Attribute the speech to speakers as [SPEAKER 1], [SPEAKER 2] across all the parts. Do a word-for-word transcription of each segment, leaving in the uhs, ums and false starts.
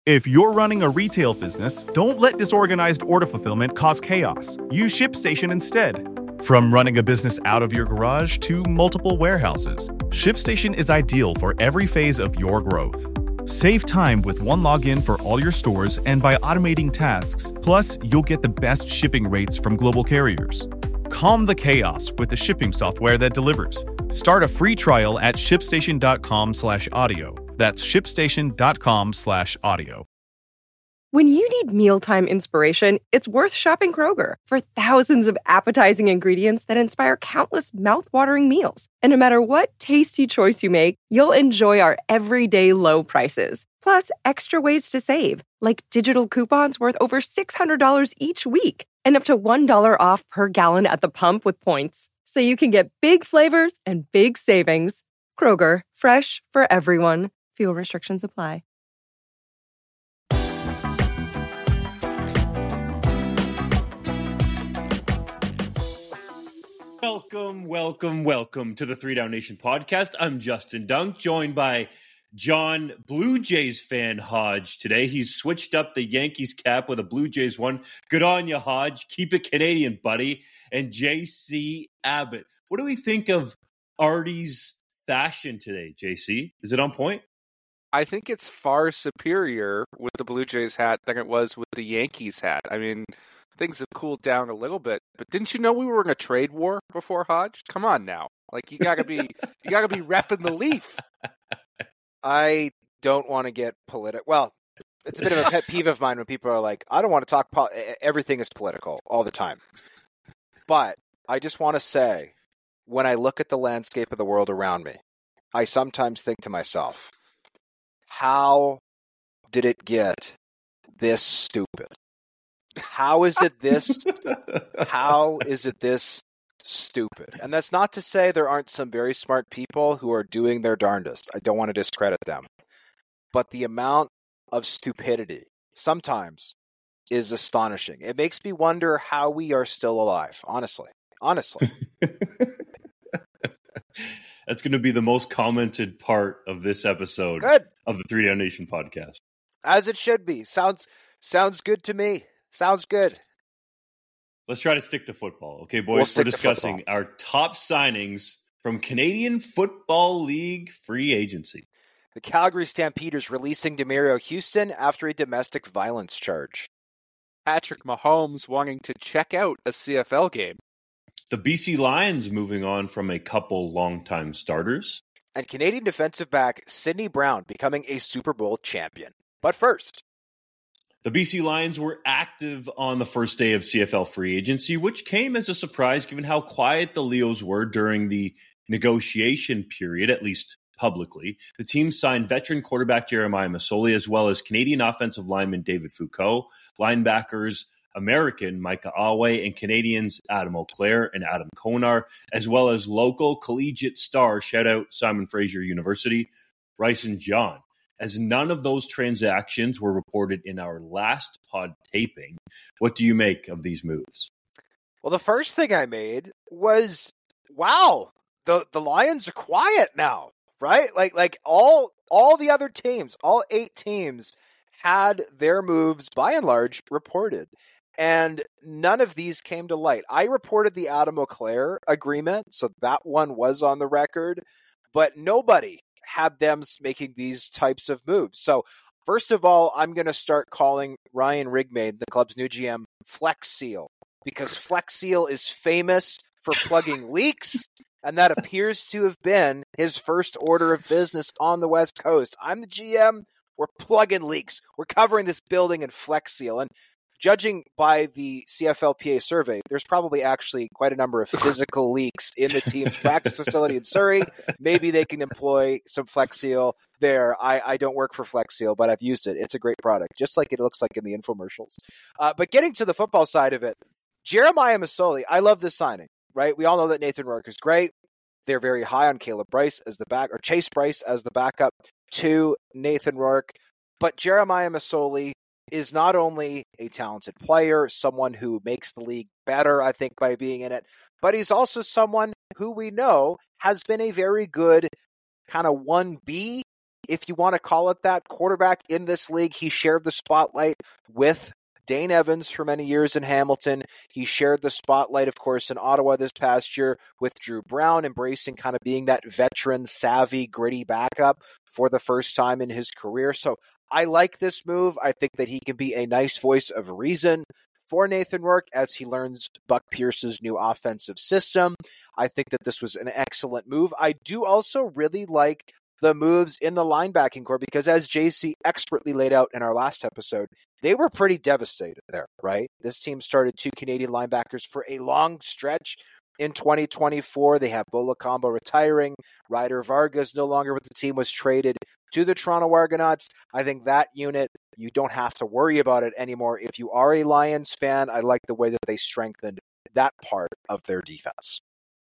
[SPEAKER 1] If you're running a retail business, don't let disorganized order fulfillment cause chaos. Use ShipStation instead. From running a business out of your garage to multiple warehouses, ShipStation is ideal for every phase of your growth. Save time with one login for all your stores and by automating tasks. Plus, you'll get the best shipping rates from global carriers. Calm the chaos with the shipping software that delivers. Start a free trial at shipstation.com slash audio. That's shipstation.com slash audio.
[SPEAKER 2] When you need mealtime inspiration, it's worth shopping Kroger for thousands of appetizing ingredients that inspire countless mouthwatering meals. And no matter what tasty choice you make, you'll enjoy our everyday low prices. Plus, extra ways to save, like digital coupons worth over six hundred dollars each week and up to one dollar off per gallon at the pump with points. So you can get big flavors and big savings. Kroger, fresh for everyone. Fuel restrictions apply.
[SPEAKER 3] Welcome, welcome, welcome to the Three Down Nation podcast. I'm Justin Dunk, joined by John Blue Jays fan Hodge today. He's switched up the Yankees cap with a Blue Jays one. Good on you, Hodge. Keep it Canadian, buddy. And J C Abbott. What do we think of Artie's fashion today, J C? Is it on point?
[SPEAKER 4] I think it's far superior with the Blue Jays hat than it was with the Yankees hat. I mean, things have cooled down a little bit, but didn't you know we were in a trade war before, Hodge? Come on now. Like, you gotta be you gotta be repping the Leaf.
[SPEAKER 5] I don't want to get political. Well, it's a bit of a pet peeve of mine when people are like, I don't want to talk pol- everything is political all the time. But I just want to say, when I look at the landscape of the world around me, I sometimes think to myself, how did it get this stupid? How is it this? How is it this stupid? And that's not to say there aren't some very smart people who are doing their darndest. I don't want to discredit them. But the amount of stupidity sometimes is astonishing. It makes me wonder how we are still alive, honestly. Honestly.
[SPEAKER 3] That's going to be the most commented part of this episode
[SPEAKER 5] Good.
[SPEAKER 3] Of the Three Down Nation podcast.
[SPEAKER 5] As it should be. Sounds sounds good to me. Sounds good.
[SPEAKER 3] Let's try to stick to football. Okay,
[SPEAKER 5] We'll
[SPEAKER 3] boys,
[SPEAKER 5] stick
[SPEAKER 3] we're
[SPEAKER 5] to
[SPEAKER 3] discussing
[SPEAKER 5] football.
[SPEAKER 3] our top signings from Canadian Football League free agency.
[SPEAKER 5] The Calgary Stampeders releasing Demario Houston after a domestic violence charge.
[SPEAKER 4] Patrick Mahomes wanting to check out a C F L game.
[SPEAKER 3] The B C Lions moving on from a couple longtime starters.
[SPEAKER 5] And Canadian defensive back Sidney Brown becoming a Super Bowl champion. But first,
[SPEAKER 3] the B C Lions were active on the first day of C F L free agency, which came as a surprise given how quiet the Leos were during the negotiation period, at least publicly. The team signed veteran quarterback Jeremiah Masoli, as well as Canadian offensive lineman David Foucault, linebackers American Micah Awe, and Canadians Adam Auclair and Adam Konar, as well as local collegiate star, shout out Simon Fraser University, Bryson John. As none of those transactions were reported in our last pod taping, what do you make of these moves?
[SPEAKER 5] well, the first thing I made was, wow, the the Lions are quiet now, right? Like like all all the other teams, all eight teams had their moves by and large reported. And none of these came to light. I reported the Adam Auclair agreement, so that one was on the record, but nobody had them making these types of moves. So first of all, I'm going to start calling Ryan Rigmade, the club's new G M, Flex Seal, because Flex Seal is famous for plugging leaks, and that appears to have been his first order of business on the West Coast. I'm the G M. We're plugging leaks. We're covering this building in Flex Seal. And judging by the C F L P A survey, there's probably actually quite a number of physical leaks in the team's practice facility in Surrey. Maybe they can employ some Flex Seal there. I, I don't work for Flex Seal, but I've used it. It's a great product, just like it looks like in the infomercials. Uh, but getting to the football side of it, Jeremiah Masoli, I love this signing, right? We all know that Nathan Rourke is great. They're very high on Caleb Bryce as the back, or Chase Bryce as the backup to Nathan Rourke. But Jeremiah Masoli is not only a talented player, someone who makes the league better, I think, by being in it, but he's also someone who we know has been a very good kind of one B if you want to call it that, quarterback in this league. He shared the spotlight with Dane Evans for many years in Hamilton. He shared the spotlight, of course, in Ottawa this past year with Drew Brown, embracing kind of being that veteran, savvy, gritty backup for the first time in his career. So I like this move. I think that he can be a nice voice of reason for Nathan Rourke as he learns Buck Pierce's new offensive system. I think that this was an excellent move. I do also really like the moves in the linebacking core because, as J C expertly laid out in our last episode, they were pretty devastated there, right? This team started two Canadian linebackers for a long stretch in twenty twenty-four. They have Bola Combo retiring. Ryder Vargas no longer with the team, was traded to the Toronto Argonauts. I think that unit, you don't have to worry about it anymore. If you are a Lions fan, I like the way that they strengthened that part of their defense.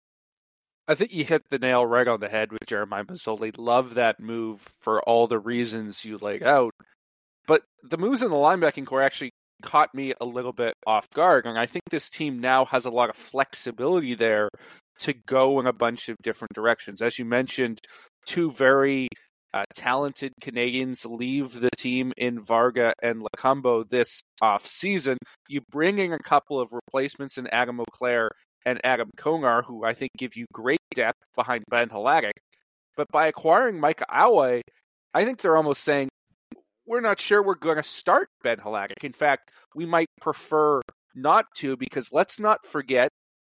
[SPEAKER 4] I think you hit the nail right on the head with Jeremiah Masoli. Love that move for all the reasons you laid out. But the moves in the linebacking core actually caught me a little bit off guard. And I think this team now has a lot of flexibility there to go in a bunch of different directions. As you mentioned, two very uh, talented Canadians leave the team in Varga and Lacombo this offseason. You bring in a couple of replacements in Adam Auclair and Adam Konar, who I think give you great depth behind Ben Haladic. But by acquiring Micah Awe, I think they're almost saying, we're not sure we're going to start Ben Haladic. In fact, we might prefer not to, because let's not forget,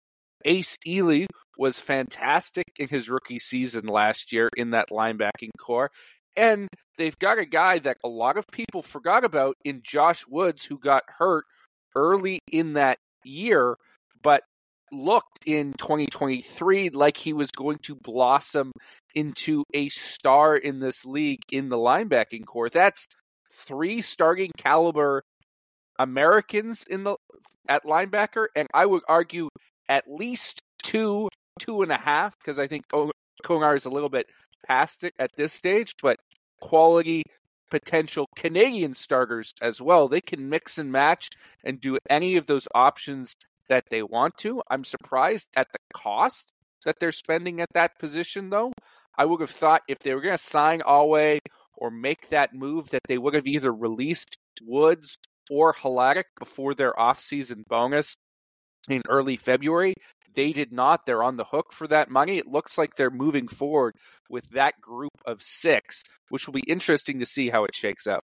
[SPEAKER 4] Ace Ely was fantastic in his rookie season last year in that linebacking core. And they've got a guy that a lot of people forgot about in Josh Woods, who got hurt early in that year, but looked in twenty twenty-three like he was going to blossom into a star in this league in the linebacking core. That's three starting caliber Americans in the at linebacker, and I would argue at least two, two and a half, because I think Konar is a little bit past it at this stage, but quality potential Canadian starters as well. They can mix and match and do any of those options that they want to. I'm surprised at the cost that they're spending at that position, though. I would have thought if they were going to sign Awe or make that move, that they would have either released Woods or Haladic before their offseason bonus in early February. They did not. They're on the hook for that money. It looks like they're moving forward with that group of six, which will be interesting to see how it shakes out.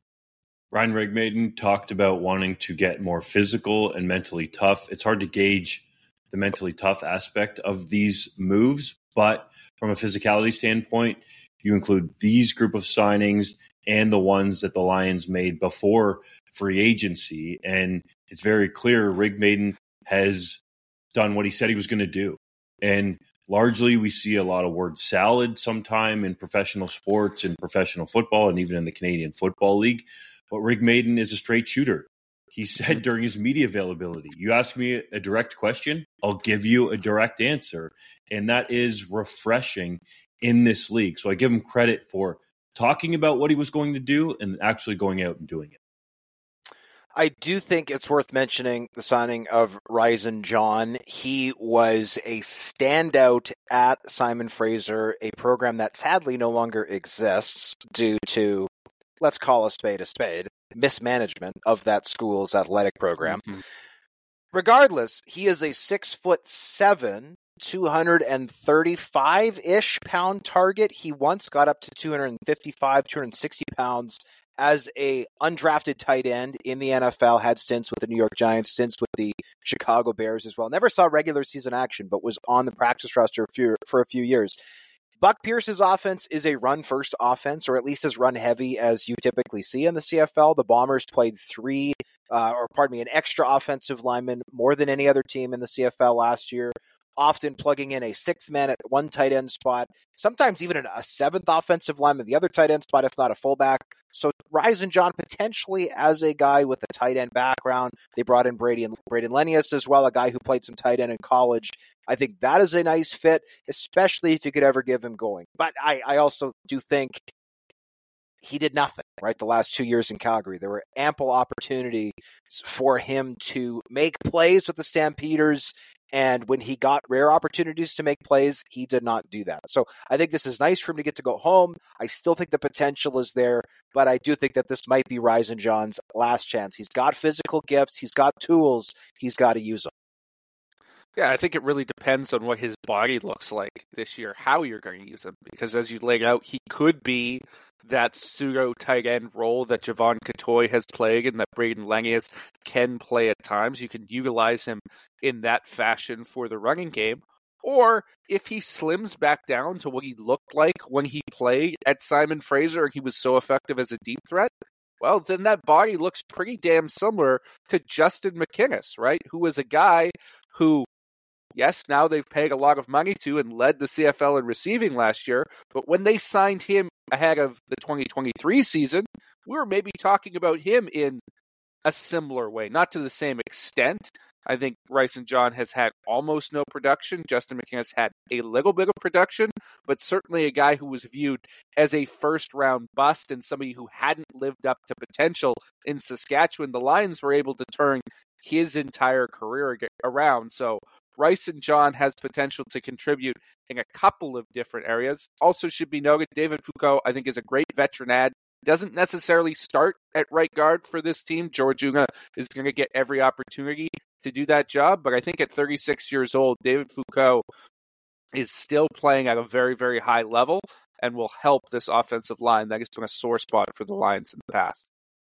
[SPEAKER 3] Ryan Rigmaiden talked about wanting to get more physical and mentally tough. It's hard to gauge the mentally tough aspect of these moves, but from a physicality standpoint, you include these group of signings and the ones that the Lions made before free agency, and it's very clear Rigmaiden has done what he said he was going to do. And largely, we see a lot of word salad sometime in professional sports and professional football, and even in the Canadian Football League. But Rigmaiden is a straight shooter. He said during his media availability, you ask me a direct question, I'll give you a direct answer. And that is refreshing in this league. So I give him credit for talking about what he was going to do and actually going out and doing it.
[SPEAKER 5] I do think it's worth mentioning the signing of Ryzen John. He was a standout at Simon Fraser, a program that sadly no longer exists due to, let's call a spade a spade, mismanagement of that school's athletic program. Mm-hmm. Regardless, he is a six foot seven, two hundred thirty-five-ish pound target. He once got up to two hundred fifty-five, two hundred sixty pounds as a undrafted tight end in the N F L, had stints with the New York Giants, stints with the Chicago Bears as well. Never saw regular season action, but was on the practice roster for a few years. Buck Pierce's offense is a run-first offense, or at least as run-heavy as you typically see in the C F L. The Bombers played three, uh, or pardon me, an extra offensive lineman more than any other team in the C F L last year, often plugging in a sixth man at one tight end spot, sometimes even a seventh offensive lineman, the other tight end spot, if not a fullback. So Ryzen John potentially as a guy with a tight end background. They brought in Brady and Braden Lenius as well, a guy who played some tight end in college. I think that is a nice fit, especially if you could ever give him going. But I, I also do think he did nothing, right? The last two years in Calgary, there were ample opportunities for him to make plays with the Stampeders. And when he got rare opportunities to make plays, he did not do that. So I think this is nice for him to get to go home. I still think the potential is there, but I do think that this might be Ryzen John's last chance. He's got physical gifts. He's got tools. He's got to use them.
[SPEAKER 4] Yeah, I think it really depends on what his body looks like this year, how you're going to use him. Because as you laid out, he could be that pseudo tight end role that Javon Catoy has played and that Braden Lenius can play at times. You can utilize him in that fashion for the running game. Or if he slims back down to what he looked like when he played at Simon Fraser and he was so effective as a deep threat, well, then that body looks pretty damn similar to Justin McInnis, right? Who was a guy who, yes, now they've paid a lot of money to and led the C F L in receiving last year, but when they signed him ahead of the twenty twenty-three season, we were maybe talking about him in a similar way, not to the same extent. I think Ryson John has had almost no production. Justin McInnis had a little bit of production, but certainly a guy who was viewed as a first-round bust and somebody who hadn't lived up to potential in Saskatchewan. The Lions were able to turn his entire career around, so Ryson John has potential to contribute in a couple of different areas. Also should be noted, David Foucault, I think, is a great veteran ad. Doesn't necessarily start at right guard for this team. George Uga is going to get every opportunity to do that job, but I think at thirty-six years old, David Foucault is still playing at a very, very high level and will help this offensive line that has been a sore spot for the Lions in the past.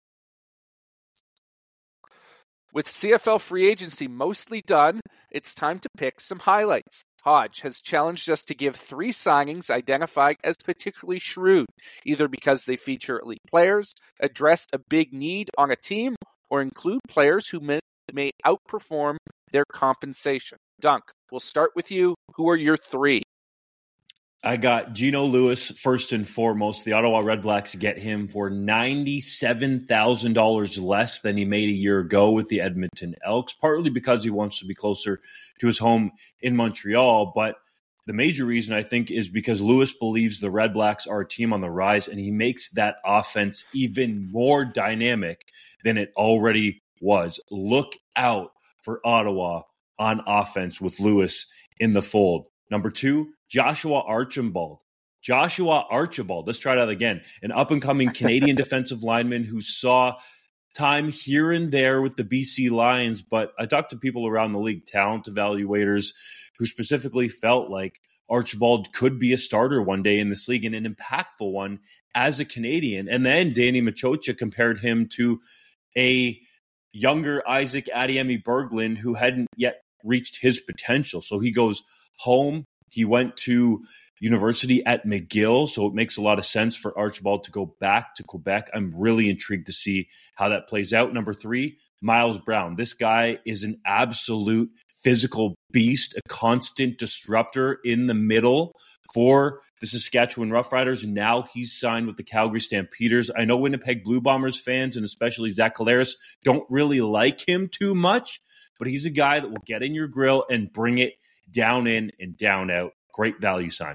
[SPEAKER 4] With C F L free agency mostly done, it's time to pick some highlights. Hodge has challenged us to give three signings identified as particularly shrewd, either because they feature elite players, address a big need on a team, or include players who may, may outperform their compensation. Dunk, we'll start with you. Who are your three?
[SPEAKER 3] I got Geno Lewis first and foremost. The Ottawa Redblacks get him for ninety-seven thousand dollars less than he made a year ago with the Edmonton Elks, partly because he wants to be closer to his home in Montreal. But the major reason, I think, is because Lewis believes the Redblacks are a team on the rise, and he makes that offense even more dynamic than it already was. Look out for Ottawa on offense with Lewis in the fold. Number two, Joshua Archibald. Joshua Archibald, let's try that again. An up-and-coming Canadian defensive lineman who saw time here and there with the B C Lions, but I talked to people around the league, talent evaluators, who specifically felt like Archibald could be a starter one day in this league and an impactful one as a Canadian. And then Danny Machocha compared him to a younger Isaac Adeyemi Berglund who hadn't yet reached his potential. So he goes home. He went to university at McGill, so it makes a lot of sense for Archibald to go back to Quebec. I'm really intrigued to see how that plays out. Number three, Miles Brown. This guy is an absolute physical beast, a constant disruptor in the middle for the Saskatchewan Roughriders. And now he's signed with the Calgary Stampeders. I know Winnipeg Blue Bombers fans, and especially Zach Collaros, don't really like him too much, but he's a guy that will get in your grill and bring it down in and down out. Great value signing.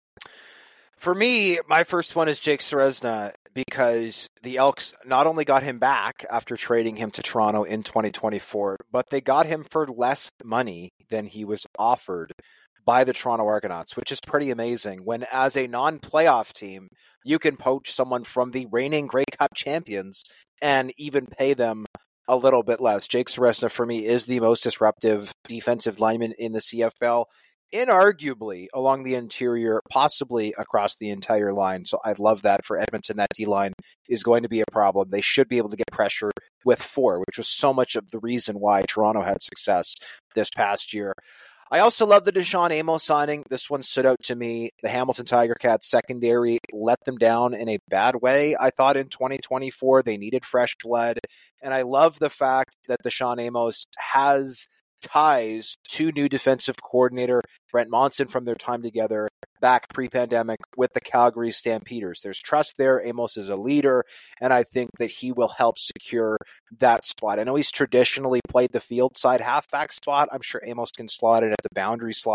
[SPEAKER 5] For me, my first one is Jake Ceresna because the Elks not only got him back after trading him to Toronto in twenty twenty-four, but they got him for less money than he was offered by the Toronto Argonauts, which is pretty amazing when, as a non-playoff team, you can poach someone from the reigning Grey Cup champions and even pay them a little bit less. Jake Ceresna, for me, is the most disruptive defensive lineman in the C F L, inarguably along the interior, possibly across the entire line. So I love that for Edmonton. That D-line is going to be a problem. They should be able to get pressure with four, which was so much of the reason why Toronto had success this past year. I also love the Deshaun Amos signing. This one stood out to me. The Hamilton Tiger Cats secondary let them down in a bad way, I thought, in twenty twenty-four. They needed fresh blood. And I love the fact that Deshaun Amos has ties to new defensive coordinator Brent Monson from their time together back pre-pandemic with the Calgary Stampeders. There's trust there. Amos is a leader, and I think that he will help secure that spot. I know he's traditionally played the field side halfback spot. I'm sure Amos can slot it at the boundary slide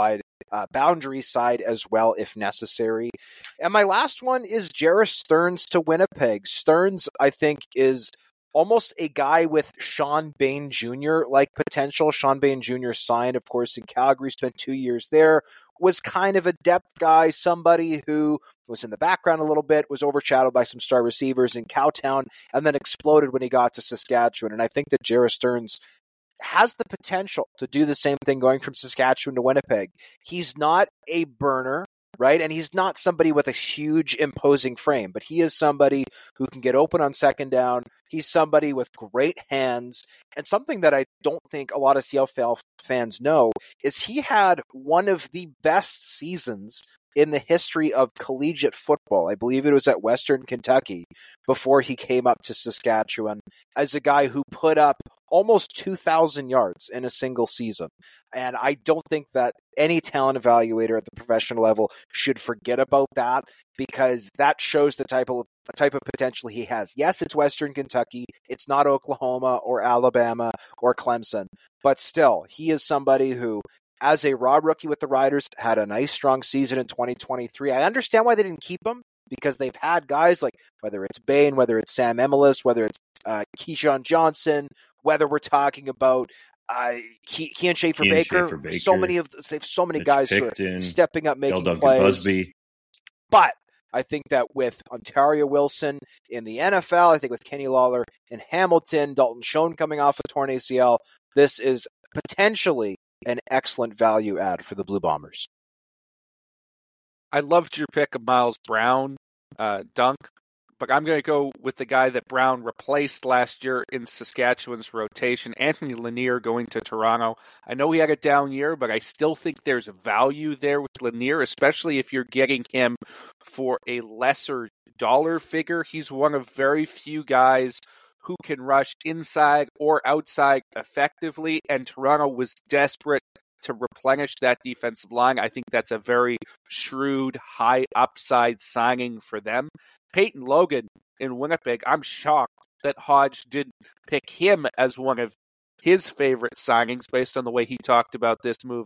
[SPEAKER 5] uh, boundary side as well if necessary. And my last one is Jerris Stearns to Winnipeg. Stearns, I think, is almost a guy with Sean Bain Junior like potential. Sean Bain Junior signed, of course, in Calgary, spent two years there, was kind of a depth guy, somebody who was in the background a little bit, was overshadowed by some star receivers in Cowtown, and then exploded when he got to Saskatchewan. And I think that Jerris Stearns has the potential to do the same thing going from Saskatchewan to Winnipeg. He's not a burner, right? And he's not somebody with a huge imposing frame, but he is somebody who can get open on second down. He's somebody with great hands. And something that I don't think a lot of C F L fans know is he had one of the best seasons in the history of collegiate football. I believe it was at Western Kentucky before he came up to Saskatchewan as a guy who put up almost two thousand yards in a single season. And I don't think that any talent evaluator at the professional level should forget about that, because that shows the type of the type of potential he has. Yes, it's Western Kentucky. It's not Oklahoma or Alabama or Clemson, but still, he is somebody who, as a raw rookie with the Riders, had a nice, strong season in twenty twenty-three. I understand why they didn't keep him, because they've had guys like, whether it's Bain, whether it's Sam Emilus, whether it's uh, Keyshawn Johnson, whether we're talking about uh, Ke- Kean Schaefer-Baker, so many of they have so many
[SPEAKER 3] Mitch
[SPEAKER 5] guys
[SPEAKER 3] Picton,
[SPEAKER 5] who are stepping up, making
[SPEAKER 3] Duncan
[SPEAKER 5] plays.
[SPEAKER 3] Busby.
[SPEAKER 5] But I think that with Ontario Wilson in the N F L, I think with Kenny Lawler in Hamilton, Dalton Schoen coming off a torn A C L, this is potentially an excellent value add for the Blue Bombers.
[SPEAKER 4] I loved your pick of Miles Brown, uh, Dunk, but I'm going to go with the guy that Brown replaced last year in Saskatchewan's rotation, Anthony Lanier, going to Toronto. I know he had a down year, but I still think there's value there with Lanier, especially if you're getting him for a lesser dollar figure. He's one of very few guys who can rush inside or outside effectively, and Toronto was desperate to replenish that defensive line. I think that's a very shrewd, high upside signing for them. Peyton Logan in Winnipeg, I'm shocked that Hodge didn't pick him as one of his favorite signings based on the way he talked about this move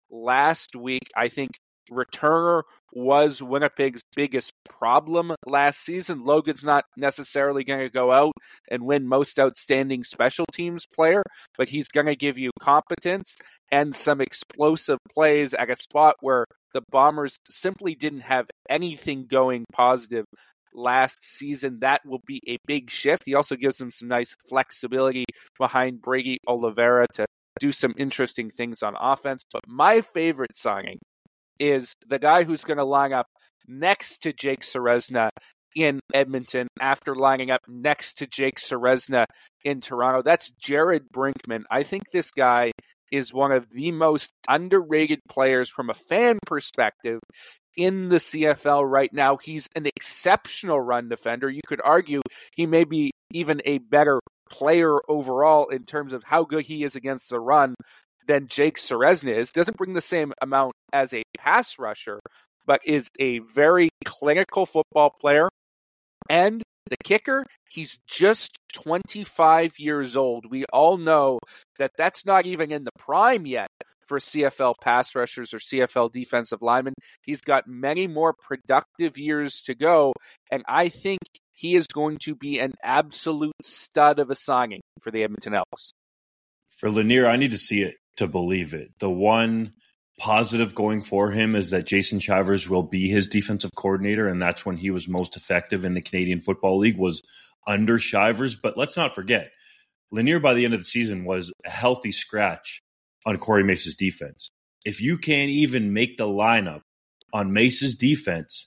[SPEAKER 4] last week. I think returner was Winnipeg's biggest problem last season. Logan's not necessarily going to go out and win most outstanding special teams player, but he's going to give you competence and some explosive plays at a spot where the Bombers simply didn't have anything going positive last season. That will be a big shift. He also gives them some nice flexibility behind Brady Oliveira to do some interesting things on offense. But my favorite signing is the guy who's going to line up next to Jake Ceresna in Edmonton after lining up next to Jake Ceresna in Toronto. That's Jared Brinkman. I think this guy is one of the most underrated players from a fan perspective in the C F L right now. He's an exceptional run defender. You could argue he may be even a better player overall in terms of how good he is against the run than Jake Ceresna is. Doesn't bring the same amount as a pass rusher, but is a very clinical football player. And the kicker, he's just twenty-five years old. We all know that that's not even in the prime yet for C F L pass rushers or C F L defensive linemen. He's got many more productive years to go, and I think he is going to be an absolute stud of a signing for the Edmonton Elks.
[SPEAKER 3] For Lanier, I need to see it to believe it. The one positive going for him is that Jason Shivers will be his defensive coordinator, and that's when he was most effective in the Canadian Football League, was under Shivers. But let's not forget, Lanier by the end of the season was a healthy scratch on Corey Mace's defense. If you can't even make the lineup on Mace's defense,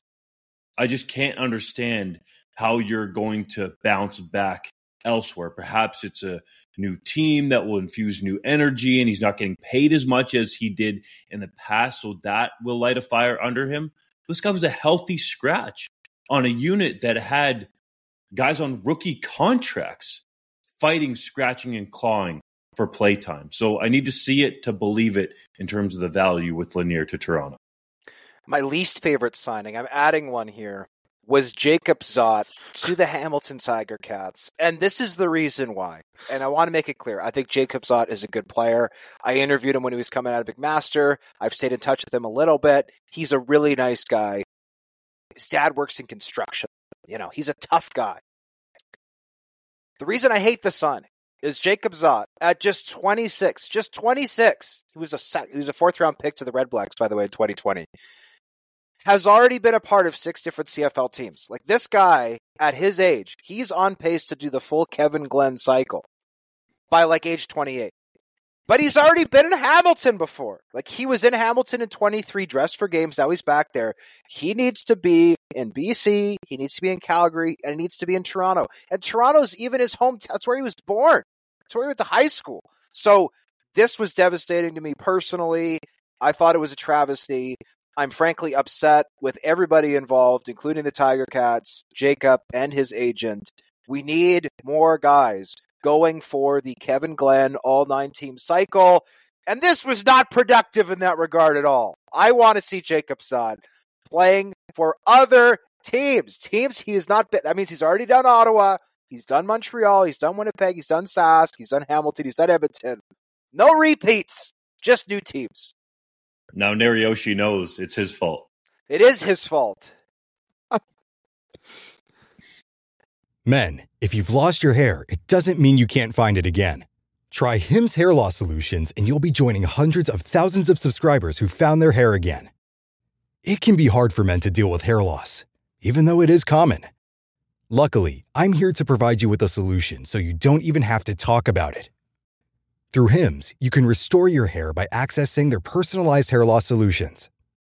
[SPEAKER 3] I just can't understand how you're going to bounce back elsewhere. Perhaps it's a new team that will infuse new energy, and he's not getting paid as much as he did in the past, so that will light a fire under him. This guy was a healthy scratch on a unit that had guys on rookie contracts fighting, scratching, and clawing for playtime. So I need to see it to believe it in terms of the value with Lanier to Toronto.
[SPEAKER 5] My least favorite signing, I'm adding one here. was Jacob Zott to the Hamilton Tiger Cats. And this is the reason why. And I want to make it clear. I think Jacob Zott is a good player. I interviewed him when he was coming out of McMaster. I've stayed in touch with him a little bit. He's a really nice guy. His dad works in construction. You know, he's a tough guy. The reason I hate the Sun is Jacob Zott at just twenty-six. Just twenty-six. He was a he was a fourth round pick to the Red Blacks, by the way, in twenty twenty. Has already been a part of six different C F L teams. Like, this guy, at his age, he's on pace to do the full Kevin Glenn cycle by, like, age twenty-eight. But he's already been in Hamilton before. Like, he was in Hamilton in twenty-three, dressed for games. Now he's back there. He needs to be in B C. He needs to be in Calgary. And he needs to be in Toronto. And Toronto's even his hometown. That's where he was born. That's where he went to high school. So this was devastating to me personally. I thought it was a travesty. I'm frankly upset with everybody involved, including the Tiger Cats, Jacob, and his agent. We need more guys going for the Kevin Glenn all nine team cycle. And this was not productive in that regard at all. I want to see Jacob Zott playing for other teams. Teams he has not been. That means he's already done Ottawa. He's done Montreal. He's done Winnipeg. He's done Sask. He's done Hamilton. He's done Edmonton. No repeats. Just new teams.
[SPEAKER 3] Now Narioshi knows it's his fault.
[SPEAKER 5] It is his fault.
[SPEAKER 6] Men, if you've lost your hair, it doesn't mean you can't find it again. Try Hims Hair Loss Solutions and you'll be joining hundreds of thousands of subscribers who found their hair again. It can be hard for men to deal with hair loss, even though it is common. Luckily, I'm here to provide you with a solution so you don't even have to talk about it. Through Hims, you can restore your hair by accessing their personalized hair loss solutions.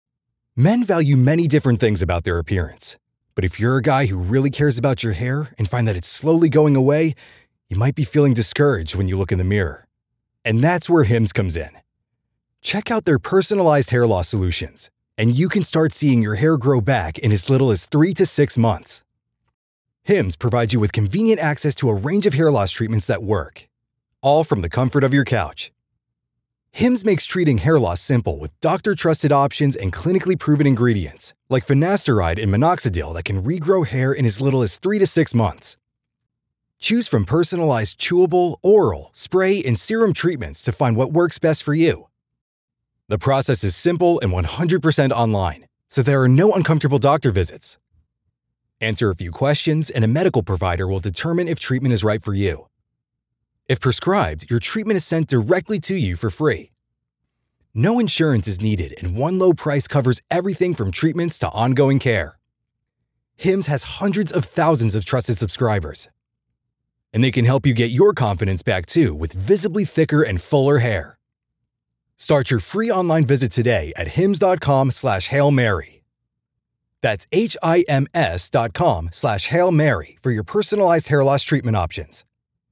[SPEAKER 6] Men value many different things about their appearance. But if you're a guy who really cares about your hair and find that it's slowly going away, you might be feeling discouraged when you look in the mirror. And that's where Hims comes in. Check out their personalized hair loss solutions, and you can start seeing your hair grow back in as little as three to six months. Hims provides you with convenient access to a range of hair loss treatments that work, all from the comfort of your couch. Hims makes treating hair loss simple with doctor-trusted options and clinically proven ingredients, like finasteride and minoxidil that can regrow hair in as little as three to six months. Choose from personalized chewable, oral, spray, and serum treatments to find what works best for you. The process is simple and one hundred percent online, so there are no uncomfortable doctor visits. Answer a few questions and a medical provider will determine if treatment is right for you. If prescribed, your treatment is sent directly to you for free. No insurance is needed and one low price covers everything from treatments to ongoing care. Hims has hundreds of thousands of trusted subscribers. And they can help you get your confidence back too with visibly thicker and fuller hair. Start your free online visit today at hims.com slash Hail Mary. That's H-I-M-S dot com slash Hail Mary for your personalized hair loss treatment options.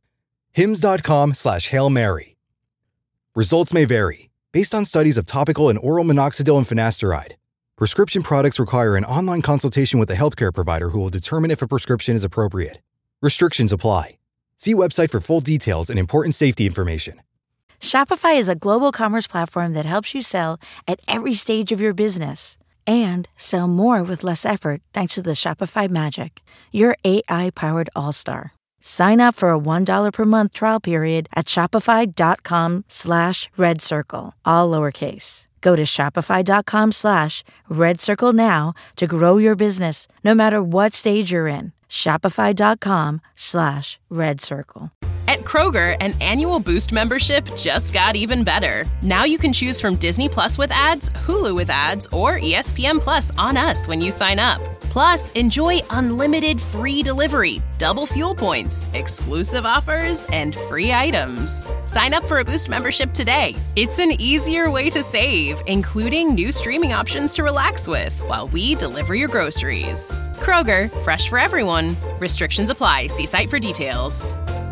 [SPEAKER 6] Hims.com slash Hail Mary. Results may vary, based on studies of topical and oral minoxidil and finasteride. Prescription products require an online consultation with a healthcare provider who will determine if a prescription is appropriate. Restrictions apply. See website for full details and important safety information.
[SPEAKER 7] Shopify is a global commerce platform that helps you sell at every stage of your business and sell more with less effort thanks to the Shopify Magic, your A I-powered all-star. Sign up for a one dollar per month trial period at shopify.com slash red circle, all lowercase. Go to shopify.com slash red circle now to grow your business no matter what stage you're in. Shopify.com slash red circle.
[SPEAKER 8] At Kroger, an annual Boost membership just got even better. Now you can choose from Disney Plus with ads, Hulu with ads, or E S P N Plus on us when you sign up. Plus, enjoy unlimited free delivery, double fuel points, exclusive offers, and free items. Sign up for a Boost membership today. It's an easier way to save, including new streaming options to relax with while we deliver your groceries. Kroger, fresh for everyone. Restrictions apply. See site for details.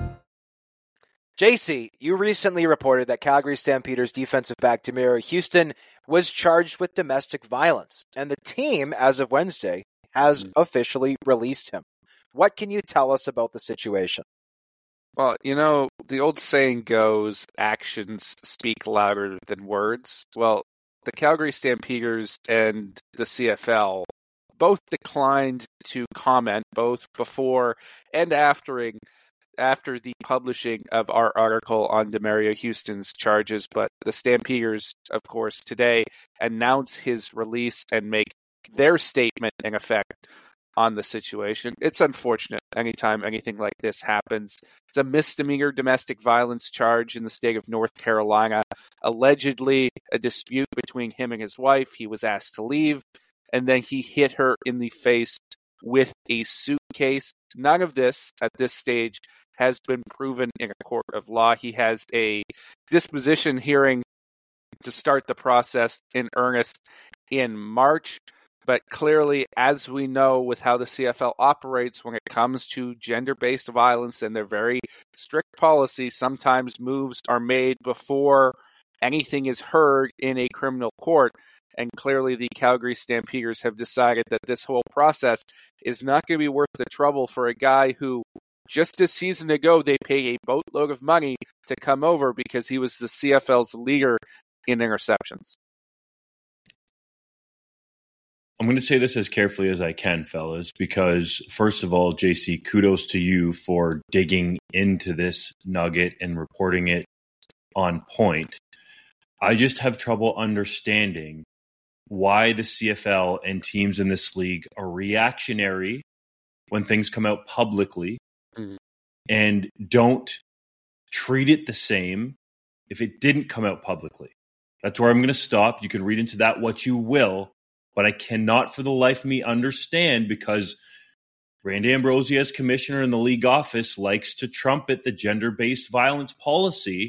[SPEAKER 5] J C, you recently reported that Calgary Stampeders defensive back Demerio Houston was charged with domestic violence, and the team, as of Wednesday, has officially released him. What can you tell us about the situation?
[SPEAKER 4] Well, you know, the old saying goes, actions speak louder than words. Well, the Calgary Stampeders and the C F L both declined to comment, both before and after after the publishing of our article on DeMario Houston's charges. But the Stampeders, of course, today announce his release and make their statement in effect on the situation. It's unfortunate anytime anything like this happens. It's a misdemeanor domestic violence charge in the state of North Carolina. Allegedly, a dispute between him and his wife. He was asked to leave, and then he hit her in the face with a suitcase. None of this, at this stage, has been proven in a court of law. He has a disposition hearing to start the process in earnest in March. But clearly, as we know with how the C F L operates when it comes to gender-based violence and their very strict policy, sometimes moves are made before anything is heard in a criminal court. And clearly, the Calgary Stampeders have decided that this whole process is not going to be worth the trouble for a guy who, just a season ago, they paid a boatload of money to come over because he was the C F L's leader in interceptions.
[SPEAKER 3] I'm going to say this as carefully as I can, fellas, because first of all, J C, kudos to you for digging into this nugget and reporting it on point. I just have trouble understanding why the C F L and teams in this league are reactionary when things come out publicly mm-hmm. and don't treat it the same if it didn't come out publicly. That's where I'm going to stop. You can read into that what you will. But I cannot for the life of me understand, because Randy Ambrosie, as commissioner in the league office, likes to trumpet the gender-based violence policy.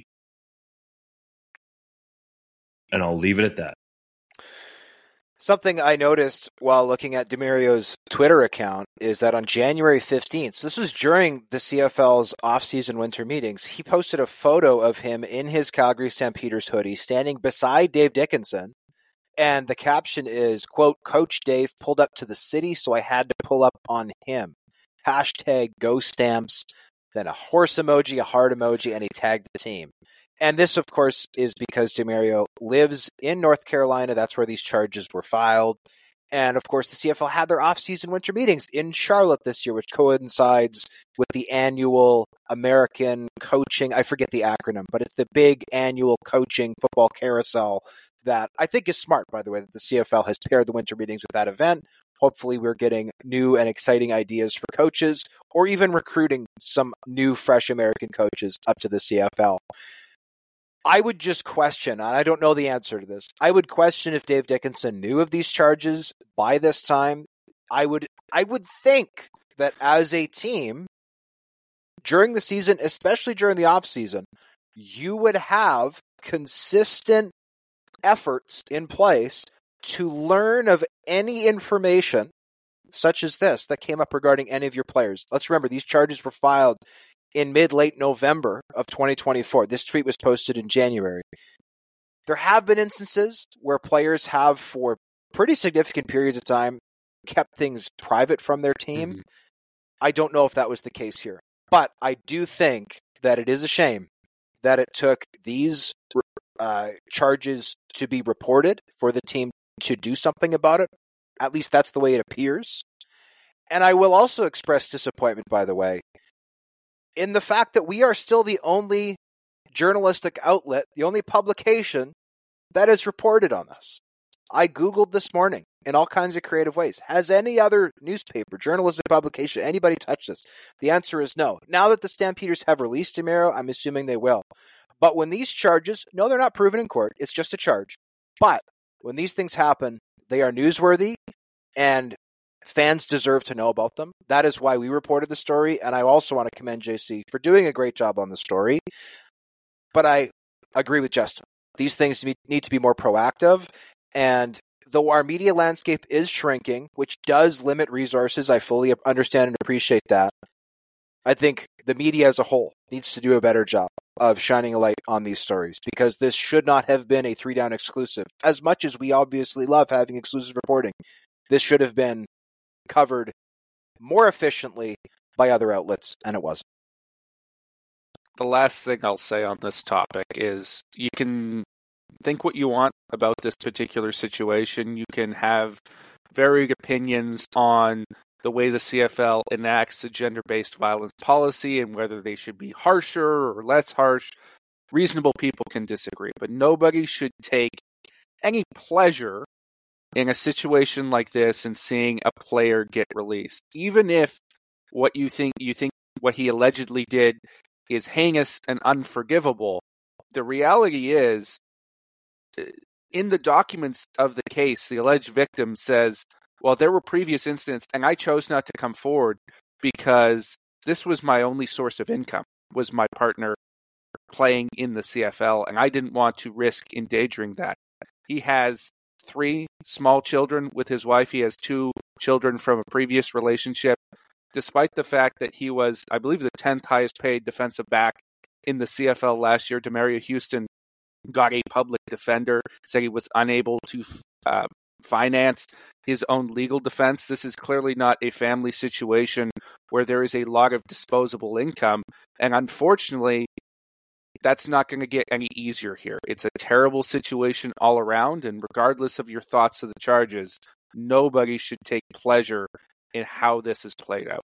[SPEAKER 3] And I'll leave it at that.
[SPEAKER 5] Something I noticed while looking at DeMario's Twitter account is that on January fifteenth, so this was during the C F L's off-season winter meetings, he posted a photo of him in his Calgary Stampeders hoodie standing beside Dave Dickenson. And the caption is, quote, "Coach Dave pulled up to the city, so I had to pull up on him. Hashtag go Stamps," then a horse emoji, a heart emoji, and he tagged the team. And this, of course, is because DeMario lives in North Carolina. That's where these charges were filed. And, of course, the C F L had their off-season winter meetings in Charlotte this year, which coincides with the annual American coaching, I forget the acronym, but it's the big annual coaching football carousel that I think is smart, by the way, that the C F L has paired the winter meetings with that event. Hopefully we're getting new and exciting ideas for coaches, or even recruiting some new, fresh American coaches up to the C F L. I would just question, and I don't know the answer to this, I would question if Dave Dickenson knew of these charges by this time. I would, I would think that as a team, during the season, especially during the offseason, you would have consistent efforts in place to learn of any information such as this that came up regarding any of your players. Let's remember, these charges were filed in mid-late November of twenty twenty-four. This tweet was posted in January. There have been instances where players have, for pretty significant periods of time, kept things private from their team. Mm-hmm. I don't know if that was the case here, but I do think that it is a shame that it took these uh, charges to be reported for the team to do something about it. At least that's the way it appears. And I will also express disappointment, by the way, in the fact that we are still the only journalistic outlet, the only publication that has reported on this. I Googled this morning in all kinds of creative ways. Has any other newspaper, journalistic publication, anybody touched this? The answer is no. Now that the Stampeders have released DeMario, I'm assuming they will. But when these charges, no, they're not proven in court. It's just a charge. But when these things happen, they are newsworthy, and fans deserve to know about them. That is why we reported the story, and I also want to commend J C for doing a great job on the story. But I agree with Justin. These things need to be more proactive, and though our media landscape is shrinking, which does limit resources, I fully understand and appreciate that. I think the media as a whole needs to do a better job of shining a light on these stories, because this should not have been a three-down exclusive. As much as we obviously love having exclusive reporting, this should have been covered more efficiently by other outlets, and it wasn't.
[SPEAKER 4] The last thing I'll say on this topic is you can think what you want about this particular situation. You can have varied opinions on the way the C F L enacts a gender-based violence policy and whether they should be harsher or less harsh. Reasonable people can disagree, but nobody should take any pleasure in a situation like this and seeing a player get released, even if what you think you think what he allegedly did is heinous and unforgivable. The reality is, in the documents of the case, the alleged victim says, well, there were previous incidents and I chose not to come forward because this was my only source of income, was my partner playing in the C F L, and I didn't want to risk endangering that. He has three small children with his wife. He has two children from a previous relationship. Despite the fact that he was, I believe, the tenth highest paid defensive back in the C F L last year, Demerio Houston got a public defender, said he was unable to uh, finance his own legal defense. This is clearly not a family situation where there is a lot of disposable income. And unfortunately, that's not going to get any easier here. It's a terrible situation all around. And regardless of your thoughts of the charges, nobody should take pleasure in how this is played out.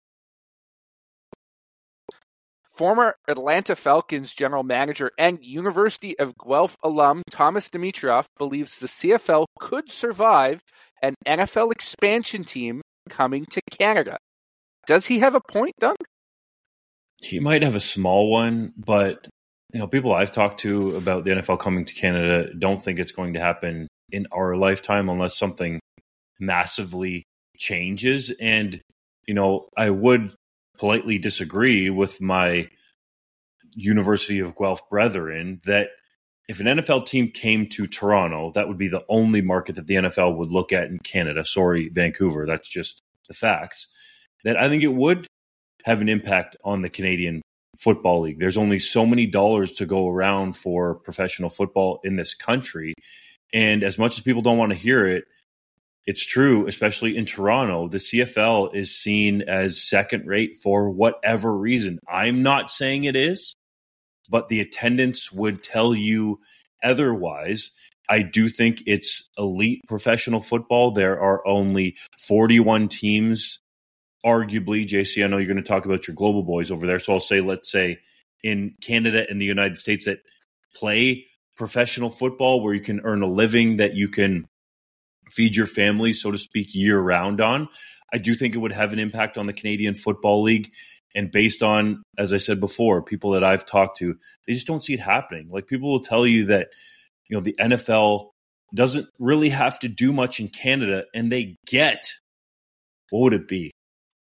[SPEAKER 4] Former Atlanta Falcons general manager and University of Guelph alum Thomas Dimitroff believes the C F L could survive an N F L expansion team coming to Canada. Does he have a point, Doug?
[SPEAKER 3] He might have a small one, but you know, people I've talked to about the N F L coming to Canada don't think it's going to happen in our lifetime unless something massively changes. And, you know, I would politely disagree with my University of Guelph brethren that if an N F L team came to Toronto, that would be the only market that the N F L would look at in Canada. Sorry, Vancouver. That's just the facts. That I think it would have an impact on the Canadian Football League. There's only so many dollars to go around for professional football in this country. And as much as people don't want to hear it, it's true, especially in Toronto. The C F L is seen as second rate for whatever reason. I'm not saying it is, but the attendance would tell you otherwise. I do think it's elite professional football. There are only forty-one teams, arguably. J C, I know you're going to talk about your global boys over there. So I'll say, let's say in Canada and the United States that play professional football where you can earn a living, that you can feed your family, so to speak, year round on. I do think it would have an impact on the Canadian Football League. And based on, as I said before, people that I've talked to, they just don't see it happening. Like, people will tell you that, you know, the N F L doesn't really have to do much in Canada, and they get, what would it be?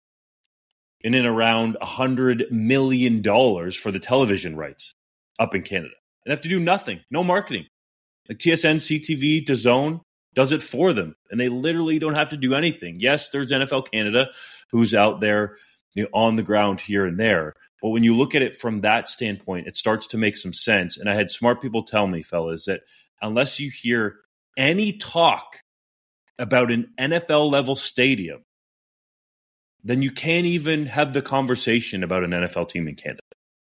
[SPEAKER 3] In and around one hundred million dollars for the television rights up in Canada. They have to do nothing, no marketing. Like T S N, C T V, DAZN does it for them, and they literally don't have to do anything. Yes, there's N F L Canada who's out there, you know, on the ground here and there. But when you look at it from that standpoint, it starts to make some sense. And I had smart people tell me, fellas, that unless you hear any talk about an N F L level stadium, then you can't even have the conversation about an N F L team in Canada.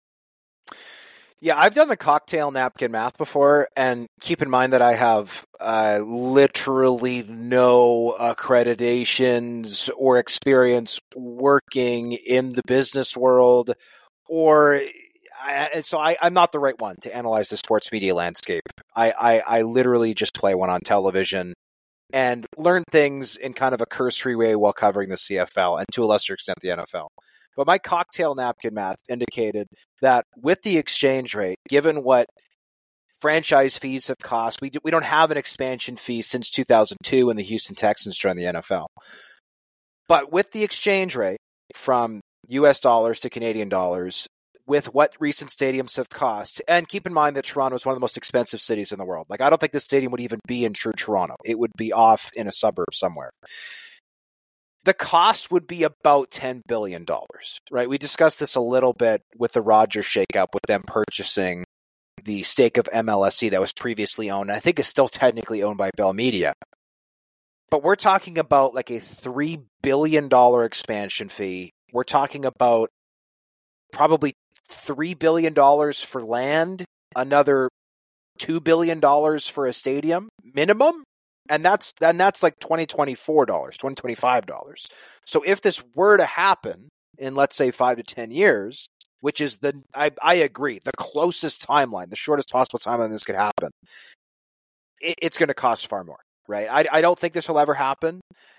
[SPEAKER 5] Yeah, I've done the cocktail napkin math before, and keep in mind that I have uh, literally no accreditations or experience working in the business world, or I, so I, I'm not the right one to analyze the sports media landscape. I, I, I literally just play one on television and learn things in kind of a cursory way while covering the C F L and to a lesser extent the N F L. But my cocktail napkin math indicated that with the exchange rate, given what franchise fees have cost, we do, we don't have an expansion fee since two thousand two when the Houston Texans joined the N F L. But with the exchange rate from U S dollars to Canadian dollars, with what recent stadiums have cost, and keep in mind that Toronto is one of the most expensive cities in the world. Like, I don't think this stadium would even be in true Toronto. It would be off in a suburb somewhere. The cost would be about ten billion dollars, right? We discussed this a little bit with the Rogers shakeup, with them purchasing the stake of M L S C that was previously owned, and I think is still technically owned by Bell Media. But we're talking about like a three billion dollars expansion fee. We're talking about probably three billion dollars for land, another two billion dollars for a stadium, minimum. And that's and that's like twenty twenty-four dollars, twenty twenty-five dollars. So if this were to happen in, let's say, five to ten years, which is the, I, I agree, the closest timeline, the shortest possible timeline this could happen, it, it's going to cost far more, right? I, I don't think this will ever happen.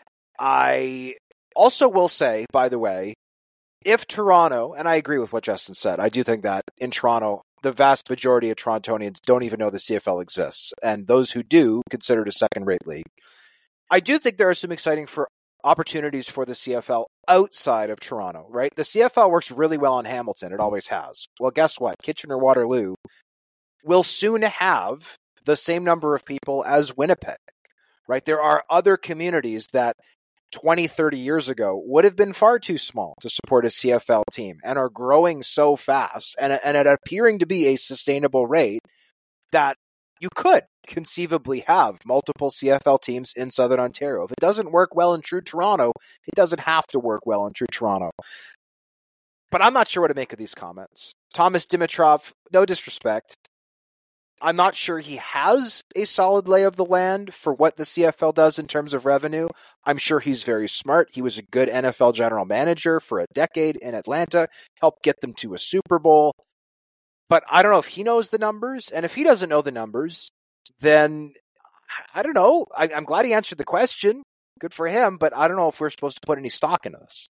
[SPEAKER 5] I also will say, by the way, if Toronto, and I agree with what Justin said, I do think that in Toronto, the vast majority of Torontonians don't even know the C F L exists. And those who do consider it a second-rate league. I do think there are some exciting for opportunities for the C F L outside of Toronto, right? The C F L works really well in Hamilton. It always has. Well, guess what? Kitchener-Waterloo will soon have the same number of people as Winnipeg, right? There are other communities that twenty, thirty years ago would have been far too small to support a C F L team and are growing so fast and, and at appearing to be a sustainable rate that you could conceivably have multiple C F L teams in Southern Ontario. If it doesn't work well in true Toronto, it doesn't have to work well in true Toronto. But I'm not sure what to make of these comments. Thomas Dimitrov, no disrespect, I'm not sure he has a solid lay of the land for what the C F L does in terms of revenue. I'm sure he's very smart. He was a good N F L general manager for a decade in Atlanta, helped get them to a Super Bowl. But I don't know if he knows the numbers. And if he doesn't know the numbers, then I don't know. I, I'm glad he answered the question. Good for him. But I don't know if we're supposed to put any stock into this.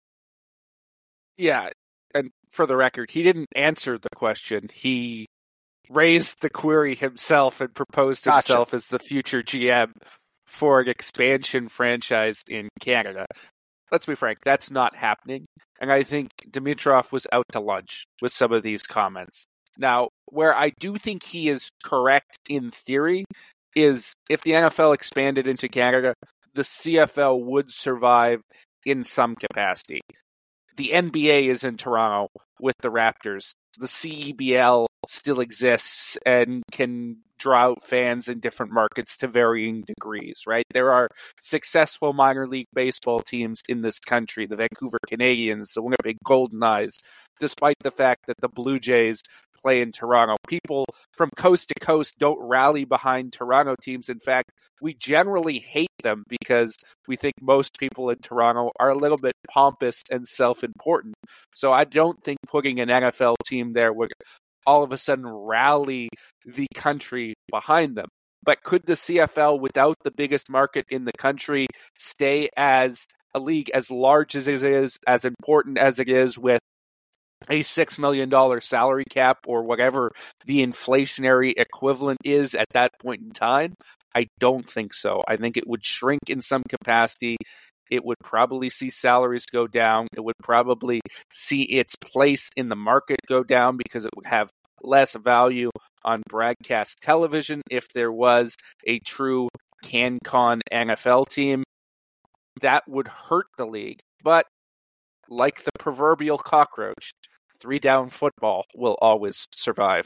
[SPEAKER 4] Yeah. And for the record, he didn't answer the question. He raised the query himself and proposed
[SPEAKER 5] Gotcha.
[SPEAKER 4] himself as the future G M for an expansion franchise in Canada. Let's be frank, that's not happening. And I think Dimitrov was out to lunch with some of these comments. Now, where I do think he is correct in theory is if the N F L expanded into Canada, the C F L would survive in some capacity. The N B A is in Toronto with the Raptors. The C E B L still exists and can draw out fans in different markets to varying degrees, right? There are successful minor league baseball teams in this country, the Vancouver Canadians, the Winnipeg Golden Knights, despite the fact that the Blue Jays play in Toronto. People from coast to coast don't rally behind Toronto teams. In fact, we generally hate them because we think most people in Toronto are a little bit pompous and self-important. So I don't think putting an N F L team there would all of a sudden rally the country behind them. But could the C F L, without the biggest market in the country, stay as a league as large as it is, as important as it is, with a six million dollars salary cap or whatever the inflationary equivalent is at that point in time? I don't think so. I think it would shrink in some capacity. It would probably see salaries go down. It would probably see its place in the market go down because it would have less value on broadcast television if there was a true CanCon N F L team. That would hurt the league. But like the proverbial cockroach, three down football will always survive.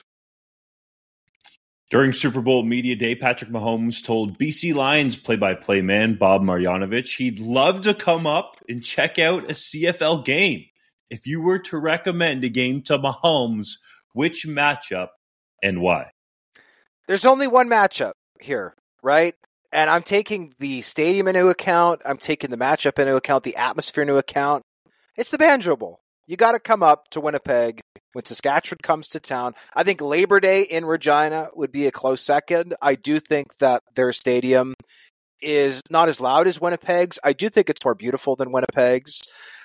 [SPEAKER 3] During Super Bowl Media Day, Patrick Mahomes told B C Lions play-by-play man Bob Marjanovic he'd love to come up and check out a C F L game. If you were to recommend a game to Mahomes, which matchup and why?
[SPEAKER 5] There's only one matchup here, right? And I'm taking the stadium into account. I'm taking the matchup into account, the atmosphere into account. It's the Banjo Bowl. You got to come up to Winnipeg when Saskatchewan comes to town. I think Labor Day in Regina would be a close second. I do think that their stadium is not as loud as Winnipeg's. I do think it's more beautiful than Winnipeg's.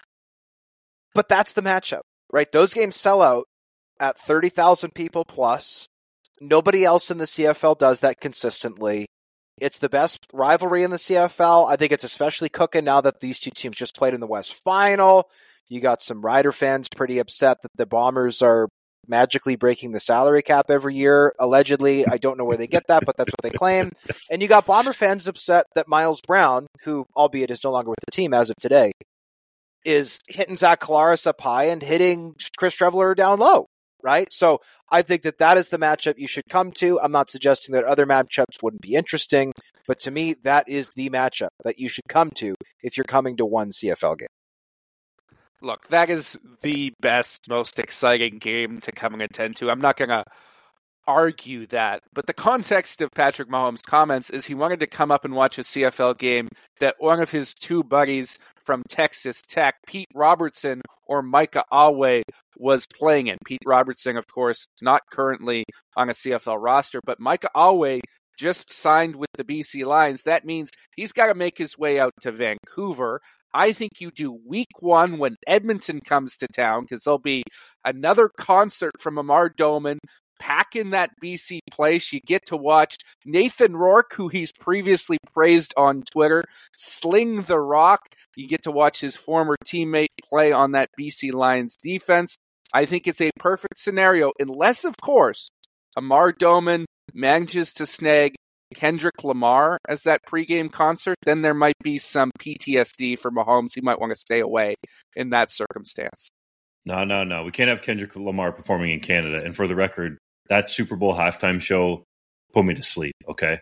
[SPEAKER 5] But that's the matchup, right? Those games sell out at thirty thousand people plus. Nobody else in the C F L does that consistently. It's the best rivalry in the C F L. I think it's especially cooking now that these two teams just played in the West Final. You got some Rider fans pretty upset that the Bombers are magically breaking the salary cap every year, allegedly. I don't know where they get that, but that's what they claim. And you got Bomber fans upset that Miles Brown, who, albeit is no longer with the team as of today, is hitting Zach Collaros up high and hitting Chris Trevler down low, right? So I think that that is the matchup you should come to. I'm not suggesting that other matchups wouldn't be interesting, but to me, that is the matchup that you should come to if you're coming to one C F L game.
[SPEAKER 4] Look, that is the best, most exciting game to come and attend to. I'm not going to argue that, but the context of Patrick Mahomes' comments is he wanted to come up and watch a C F L game that one of his two buddies from Texas Tech, Pete Robertson or Micah Awe, was playing in. Pete Robertson, of course, not currently on a C F L roster, but Micah Awe just signed with the B C Lions. That means he's got to make his way out to Vancouver. I think you do week one when Edmonton comes to town, because there'll be another concert from Amar Doman. Pack in that B C place. You get to watch Nathan Rourke, who he's previously praised on Twitter, sling the rock. You get to watch his former teammate play on that B C Lions defense. I think it's a perfect scenario, unless, of course, Amar Doman manages to snag Kendrick Lamar as that pregame concert. Then there might be some P T S D for Mahomes. He might want to stay away in that circumstance.
[SPEAKER 3] No, no, no. We can't have Kendrick Lamar performing in Canada. And for the record, that Super Bowl halftime show put me to sleep, okay?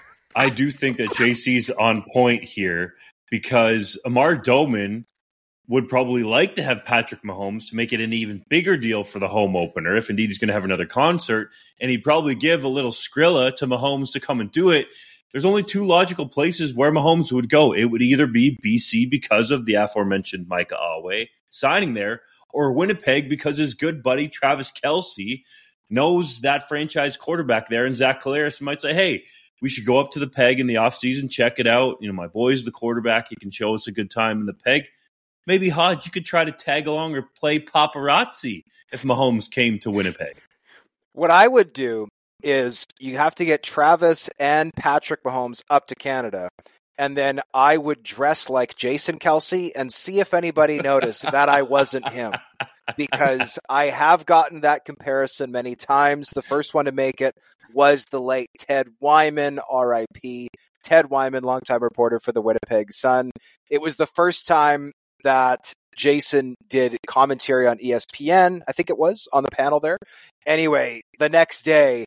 [SPEAKER 3] I do think that J C's on point here, because Amar Doman would probably like to have Patrick Mahomes to make it an even bigger deal for the home opener, if indeed he's going to have another concert, and he'd probably give a little Skrilla to Mahomes to come and do it. There's only two logical places where Mahomes would go. It would either be B C because of the aforementioned Micah Awe signing there, or Winnipeg because his good buddy Travis Kelce knows that franchise quarterback there, and Zach Collaros might say, hey, we should go up to the Peg in the offseason, check it out. You know, my boy's the quarterback. He can show us a good time in the Peg. Maybe, Hodge, you could try to tag along or play paparazzi if Mahomes came to Winnipeg.
[SPEAKER 5] What I would do is you have to get Travis and Patrick Mahomes up to Canada, and then I would dress like Jason Kelce and see if anybody noticed that I wasn't him. Because I have gotten that comparison many times. The first one to make it was the late Ted Wyman, R I P Ted Wyman, longtime reporter for the Winnipeg Sun. It was the first time that Jason did commentary on E S P N, I think it was, on the panel there. Anyway, the next day,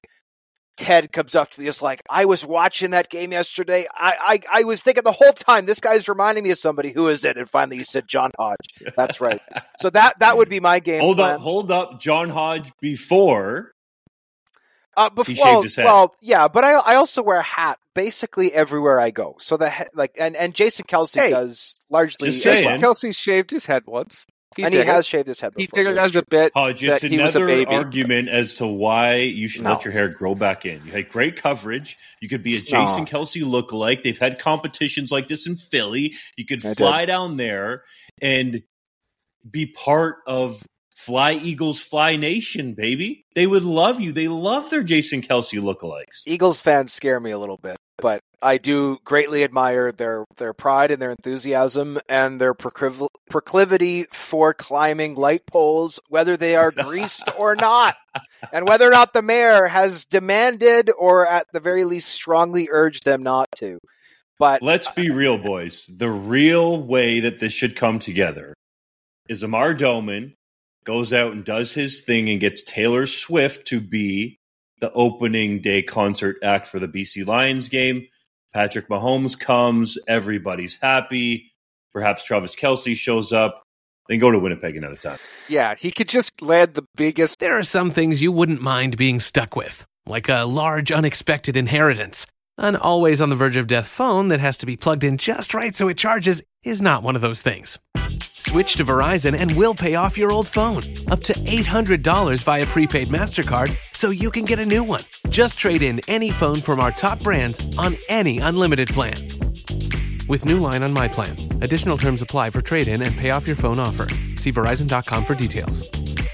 [SPEAKER 5] Ted comes up to me, just like, I was watching that game yesterday. I, I, I was thinking the whole time, this guy's reminding me of somebody. Who is it? And finally he said, John Hodge. That's right. So that, that would be my game
[SPEAKER 3] Hold
[SPEAKER 5] plan.
[SPEAKER 3] up, hold up. John Hodge before...
[SPEAKER 5] Uh, before,
[SPEAKER 3] he shaved
[SPEAKER 5] well,
[SPEAKER 3] his head.
[SPEAKER 5] Well, yeah, but I I also wear a hat basically everywhere I go. So the he- like and, and Jason Kelce
[SPEAKER 4] Hey,
[SPEAKER 5] does largely.
[SPEAKER 3] just
[SPEAKER 5] as
[SPEAKER 3] saying.
[SPEAKER 5] well.
[SPEAKER 4] Kelce shaved his head once. He
[SPEAKER 5] and
[SPEAKER 4] did
[SPEAKER 5] he has
[SPEAKER 4] it.
[SPEAKER 5] shaved his head
[SPEAKER 4] He
[SPEAKER 5] before.
[SPEAKER 4] did it as a bit
[SPEAKER 3] Hodge,
[SPEAKER 4] that
[SPEAKER 3] it's
[SPEAKER 4] he was a
[SPEAKER 3] another
[SPEAKER 4] baby.
[SPEAKER 3] argument as to why you should
[SPEAKER 5] No.
[SPEAKER 3] let your hair grow back in. You had great coverage. You could be a
[SPEAKER 5] No.
[SPEAKER 3] Jason Kelce lookalike. They've had competitions like this in Philly. You could
[SPEAKER 5] I
[SPEAKER 3] fly down there and be part of Fly Eagles Fly Nation, baby. They would love you. They love their Jason Kelce lookalikes.
[SPEAKER 5] Eagles fans scare me a little bit, but I do greatly admire their their pride and their enthusiasm and their procliv- proclivity for climbing light poles, whether they are greased or not, and whether or not the mayor has demanded or at the very least strongly urged them not to. But
[SPEAKER 3] Let's be real, boys. The real way that this should come together is Amar Doman goes out and does his thing and gets Taylor Swift to be the opening day concert act for the B C Lions game. Patrick Mahomes comes. Everybody's happy. Perhaps Travis Kelce shows up. Then go to Winnipeg another time.
[SPEAKER 4] Yeah, he could just land the biggest.
[SPEAKER 9] There are some things you wouldn't mind being stuck with, like a large unexpected inheritance. An always on the verge of death phone that has to be plugged in just right so it charges is not one of those things. Switch to Verizon and we'll pay off your old phone. Up to eight hundred dollars via prepaid MasterCard so you can get a new one. Just trade in any phone from our top brands on any unlimited plan. With new line on My Plan. Additional terms apply for trade-in and pay off your phone offer. See Verizon dot com for details.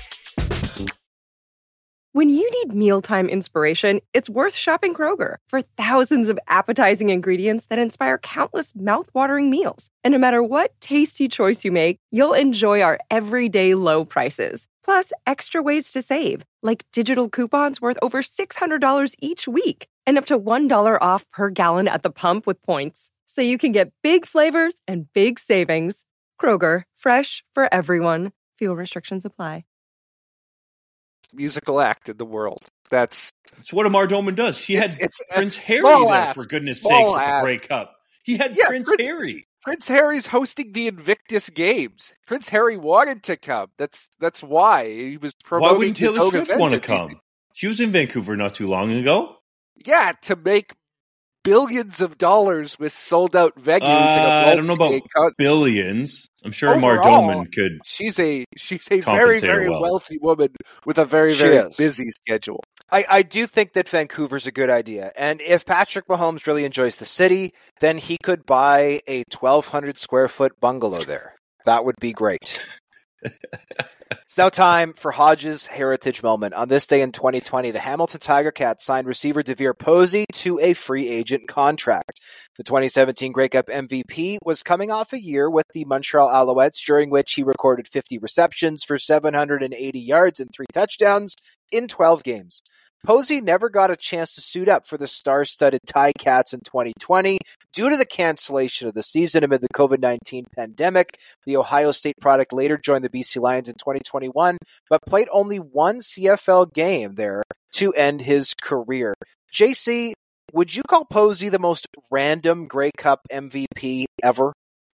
[SPEAKER 2] When you need mealtime inspiration, it's worth shopping Kroger for thousands of appetizing ingredients that inspire countless mouth-watering meals. And no matter what tasty choice you make, you'll enjoy our everyday low prices. Plus, extra ways to save, like digital coupons worth over six hundred dollars each week and up to one dollar off per gallon at the pump with points. So you can get big flavors and big savings. Kroger, fresh for everyone. Fuel restrictions apply.
[SPEAKER 4] Musical act in the world. That's
[SPEAKER 3] That's what Amar Doman does. He had
[SPEAKER 4] It's- it's a
[SPEAKER 3] Prince Harry
[SPEAKER 4] small
[SPEAKER 3] there,
[SPEAKER 4] ass,
[SPEAKER 3] for goodness
[SPEAKER 4] small
[SPEAKER 3] sakes, at
[SPEAKER 4] ass.
[SPEAKER 3] the Grey Cup. He had
[SPEAKER 4] Yeah,
[SPEAKER 3] Prince
[SPEAKER 4] Prince-
[SPEAKER 3] Harry.
[SPEAKER 4] Prince Harry's hosting the Invictus Games. Prince Harry wanted to come. That's that's why he was
[SPEAKER 3] Why
[SPEAKER 4] promoting.
[SPEAKER 3] wouldn't
[SPEAKER 4] his
[SPEAKER 3] Taylor
[SPEAKER 4] own
[SPEAKER 3] Swift
[SPEAKER 4] events
[SPEAKER 3] want to
[SPEAKER 4] at these-
[SPEAKER 3] come? She was in Vancouver not too long ago.
[SPEAKER 4] Yeah, to make billions of dollars with sold-out venues.
[SPEAKER 3] Uh,
[SPEAKER 4] in a
[SPEAKER 3] I don't know about
[SPEAKER 4] con-
[SPEAKER 3] billions. I'm sure
[SPEAKER 4] Overall,
[SPEAKER 3] Mardoman could.
[SPEAKER 4] She's a she's a very
[SPEAKER 3] compensate her
[SPEAKER 4] very
[SPEAKER 3] well.
[SPEAKER 4] wealthy woman with a very
[SPEAKER 5] She
[SPEAKER 4] very
[SPEAKER 5] is.
[SPEAKER 4] busy schedule.
[SPEAKER 5] I, I do think that Vancouver's a good idea. And if Patrick Mahomes really enjoys the city, then he could buy a twelve hundred square foot bungalow there. That would be great. It's now time for Hodges' Heritage Moment. On this day in twenty twenty, the Hamilton Tiger Cats signed receiver DeVere Posey to a free agent contract. The twenty seventeen Grey Cup M V P was coming off a year with the Montreal Alouettes, during which he recorded fifty receptions for seven hundred eighty yards and three touchdowns in twelve games. Posey never got a chance to suit up for the star-studded Ticats in twenty twenty due to the cancellation of the season amid the covid nineteen pandemic. The Ohio State product later joined the B C Lions in twenty twenty-one, but played only one C F L game there to end his career. J C, would you call Posey the most random Grey Cup M V P ever?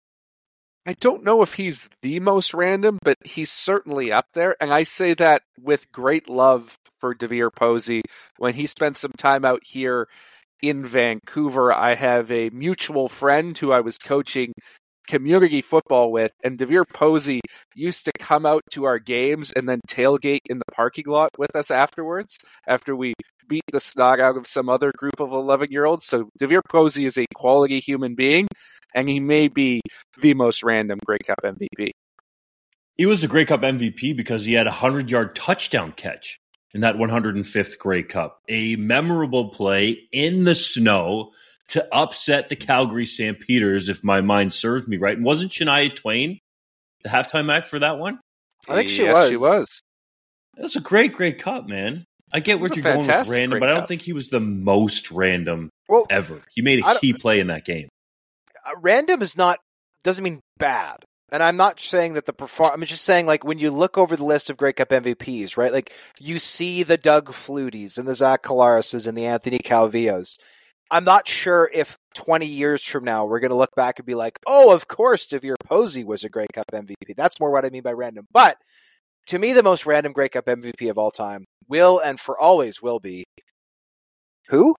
[SPEAKER 4] I don't know if he's the most random, but he's certainly up there. And I say that with great love for DeVere Posey. When he spent some time out here in Vancouver, I have a mutual friend who I was coaching community football with, and DeVere Posey used to come out to our games and then tailgate in the parking lot with us afterwards, after we beat the snot out of some other group of eleven-year-olds. So DeVere Posey is a quality human being, and he may be the most random Grey Cup M V P.
[SPEAKER 3] He was the Grey Cup M V P because he had a hundred-yard touchdown catch in that one hundred fifth Grey Cup. A memorable play in the snow to upset the Calgary Stampeders, if my mind served me right. And wasn't Shania Twain the halftime act for that one?
[SPEAKER 5] I think she
[SPEAKER 4] yes,
[SPEAKER 5] was.
[SPEAKER 4] she was.
[SPEAKER 3] It was a great Grey Cup, man. I get what
[SPEAKER 4] a
[SPEAKER 3] you're going with
[SPEAKER 4] fantastic
[SPEAKER 3] random,
[SPEAKER 4] Grey
[SPEAKER 3] but I don't
[SPEAKER 4] Cup.
[SPEAKER 3] think he was the most random
[SPEAKER 5] Well,
[SPEAKER 3] ever. He made
[SPEAKER 5] I
[SPEAKER 3] a
[SPEAKER 5] don't-
[SPEAKER 3] key play in that game.
[SPEAKER 5] uh, random is not doesn't mean bad. And I'm not saying that the perform. I'm just saying, like, when you look over the list of Grey Cup M V Ps, right? Like, you see the Doug Flutys and the Zach Colarises and the Anthony Calvillos. I'm not sure if twenty years from now we're going to look back and be like, oh, of course, DeVere Posey was a Grey Cup M V P. That's more what I mean by random. But to me, the most random Grey Cup M V P of all time will and for always will be who?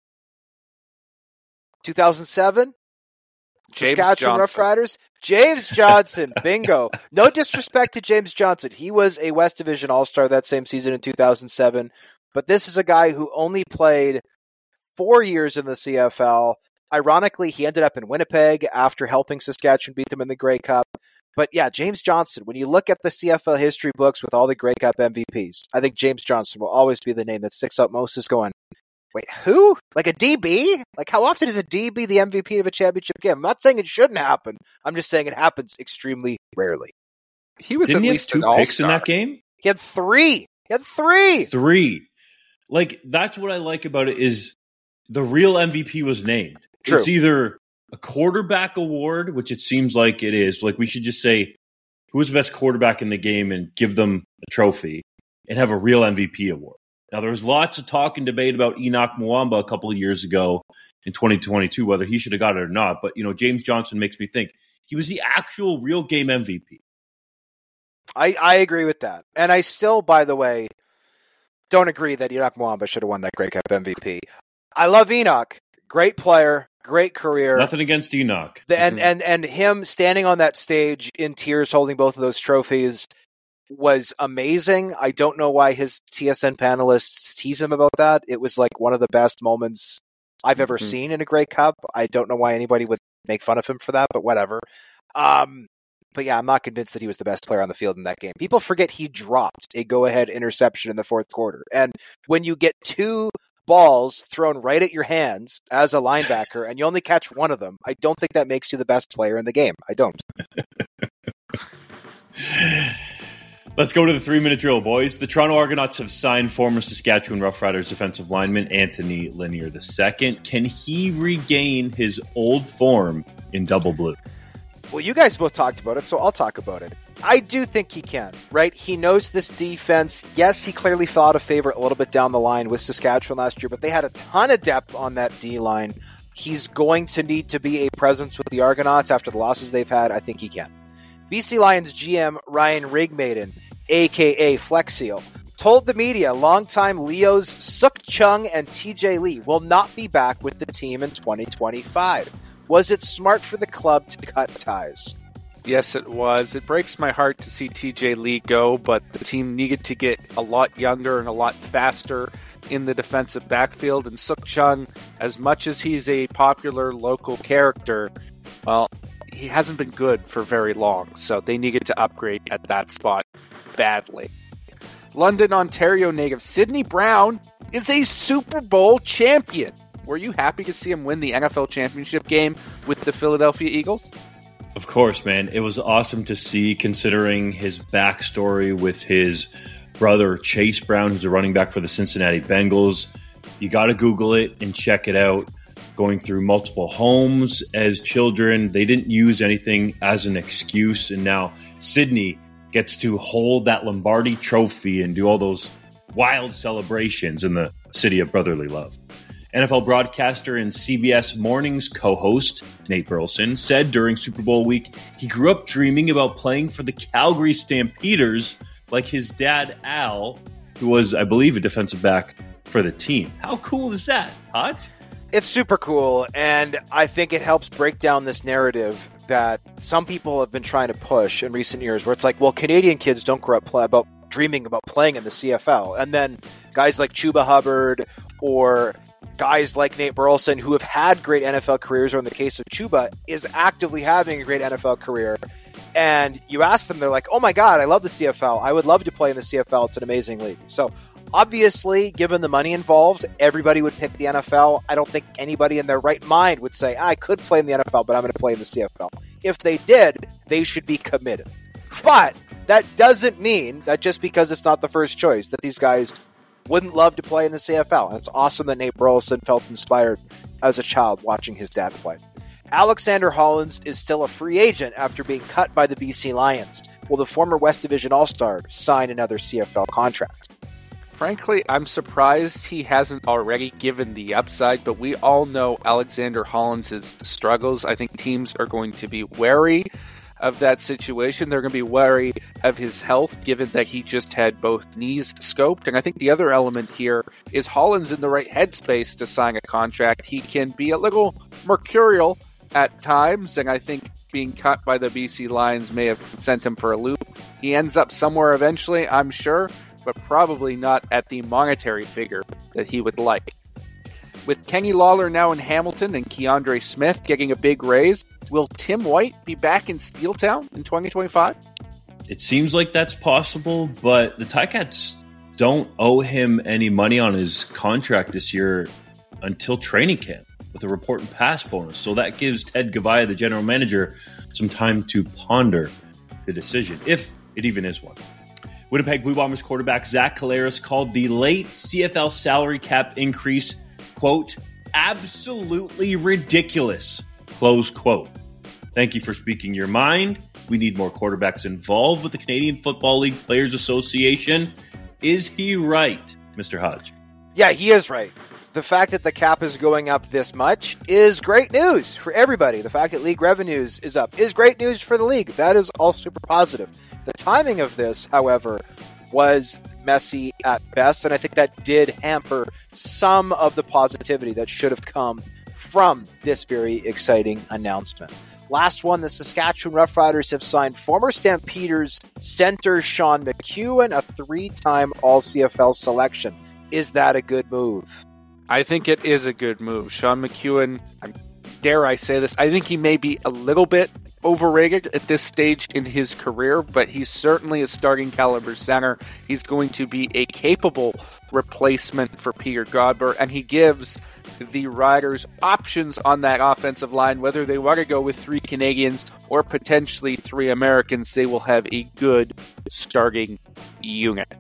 [SPEAKER 5] two thousand seven?
[SPEAKER 4] James
[SPEAKER 5] Saskatchewan
[SPEAKER 4] Johnson.
[SPEAKER 5] Roughriders? James Johnson. Bingo. No disrespect to James Johnson. He was a West Division All-Star that same season in two thousand seven. But this is a guy who only played four years in the C F L. Ironically, he ended up in Winnipeg after helping Saskatchewan beat them in the Grey Cup. But yeah, James Johnson, when you look at the C F L history books with all the Grey Cup M V Ps, I think James Johnson will always be the name that sticks out most as going, wait, who? Like a D B? Like, how often is a D B the M V P of a championship game? I'm not saying it shouldn't happen. I'm just saying it happens extremely rarely.
[SPEAKER 4] He was
[SPEAKER 3] Didn't
[SPEAKER 4] at
[SPEAKER 3] he have
[SPEAKER 4] least
[SPEAKER 3] two
[SPEAKER 4] an
[SPEAKER 3] picks in
[SPEAKER 4] all-star.
[SPEAKER 3] that game?
[SPEAKER 5] He had three. He had three.
[SPEAKER 3] Three. Like, that's what I like about it is the real M V P was named.
[SPEAKER 5] True.
[SPEAKER 3] It's either a quarterback award, which it seems like it is. Like, we should just say, who was the best quarterback in the game and give them a trophy and have a real M V P award. Now, there was lots of talk and debate about Enoch Mwamba a couple of years ago in twenty twenty-two, whether he should have got it or not. But, you know, James Johnson makes me think he was the actual real game M V P.
[SPEAKER 5] I, I agree with that. And I still, by the way, don't agree that Enoch Mwamba should have won that Grey Cup M V P. I love Enoch. Great player. Great career.
[SPEAKER 3] Nothing against Enoch.
[SPEAKER 5] The, and, and, and him standing on that stage in tears holding both of those trophies was amazing. I don't know why his T S N panelists tease him about that. It was like one of the best moments I've ever
[SPEAKER 4] Mm-hmm.
[SPEAKER 5] seen in a Grey Cup. I don't know why anybody would make fun of him for that, but whatever. Um, but yeah, I'm not convinced that he was the best player on the field in that game. People forget he dropped a go-ahead interception in the fourth quarter. And when you get two balls thrown right at your hands as a linebacker and you only catch one of them, I don't think that makes you the best player in the game. I don't.
[SPEAKER 3] Let's go to the three-minute drill, boys. The Toronto Argonauts have signed former Saskatchewan Roughriders defensive lineman Anthony Lanier the second. Can he regain his old form in double blue?
[SPEAKER 5] Well, you guys both talked about it, so I'll talk about it. I do think he can, right? He knows this defense. Yes, he clearly fell out of favor a little bit down the line with Saskatchewan last year, but they had a ton of depth on that D-line. He's going to need to be a presence with the Argonauts after the losses they've had. I think he can. B C Lions G M Ryan Rigmaiden, a k a. Flex Seal, told the media longtime Leos Suk Chung and T J Lee will not be back with the team in twenty twenty-five. Was it smart for the club to cut ties?
[SPEAKER 4] Yes, it was. It breaks my heart to see T J Lee go, but the team needed to get a lot younger and a lot faster in the defensive backfield. And Suk Chung, as much as he's a popular local character, well, he hasn't been good for very long, so they needed to upgrade at that spot badly. London, Ontario native Sydney Brown is a Super Bowl champion. Were you happy to see him win the N F L championship game with the Philadelphia Eagles?
[SPEAKER 3] Of course, man. It was awesome to see, considering his backstory with his brother Chase Brown, who's a running back for the Cincinnati Bengals. You got to Google it and check it out. Going through multiple homes as children, they didn't use anything as an excuse, and now Sydney gets to hold that Lombardi trophy and do all those wild celebrations in the city of brotherly love. N F L broadcaster and C B S Mornings co-host Nate Burleson said during Super Bowl week he grew up dreaming about playing for the Calgary Stampeders like his dad Al, who was, I believe, a defensive back for the team. How cool is that, Hodge?
[SPEAKER 5] It's super cool, and I think it helps break down this narrative that some people have been trying to push in recent years, where it's like, well, Canadian kids don't grow up play about dreaming about playing in the C F L. And then guys like Chuba Hubbard or guys like Nate Burleson, who have had great N F L careers, or in the case of Chuba, is actively having a great N F L career. And you ask them, they're like, oh my God, I love the C F L. I would love to play in the C F L. It's an amazing league. So obviously, given the money involved, everybody would pick the N F L. I don't think anybody in their right mind would say, I could play in the N F L, but I'm going to play in the C F L. If they did, they should be committed. But that doesn't mean that just because it's not the first choice, that these guys wouldn't love to play in the C F L. And it's awesome that Nate Burleson felt inspired as a child watching his dad play. Alexander Hollins is still a free agent after being cut by the B C Lions. Will the former West Division All-Star sign another C F L contract?
[SPEAKER 4] Frankly, I'm surprised he hasn't already given the upside, but we all know Alexander Hollins' struggles. I think teams are going to be wary of that situation. They're going to be wary of his health, given that he just had both knees scoped. And I think the other element here is Hollins in the right headspace to sign a contract. He can be a little mercurial at times, and I think being cut by the B C Lions may have sent him for a loop. He ends up somewhere eventually, I'm sure, but probably not at the monetary figure that he would like. With Kenny Lawler now in Hamilton and Keandre Smith getting a big raise, will Tim White be back in Steeltown in twenty twenty-five?
[SPEAKER 3] It seems like that's possible, but the Ticats don't owe him any money on his contract this year until training camp with a report and pass bonus. So that gives Ted Gavaya, the general manager, some time to ponder the decision, if it even is one. Winnipeg Blue Bombers quarterback Zach Collaros called the late C F L salary cap increase, quote, absolutely ridiculous, close quote. Thank you for speaking your mind. We need more quarterbacks involved with the Canadian Football League Players Association. Is he right, Mister Hodge?
[SPEAKER 5] Yeah, he is right. The fact that the cap is going up this much is great news for everybody. The fact that league revenues is up is great news for the league. That is all super positive. The timing of this, however, was messy at best, and I think that did hamper some of the positivity that should have come from this very exciting announcement. Last one, the Saskatchewan Roughriders have signed former Stampeders center Sean McEwen, a three-time All-C F L selection. Is that a good move?
[SPEAKER 4] I think it is a good move. Sean McEwen, dare I say this, I think he may be a little bit overrated at this stage in his career, but he's certainly a starting caliber center. He's going to be a capable replacement for Peter Godber, and he gives the Riders options on that offensive line, whether they want to go with three Canadians or potentially three Americans. They will have a good starting unit.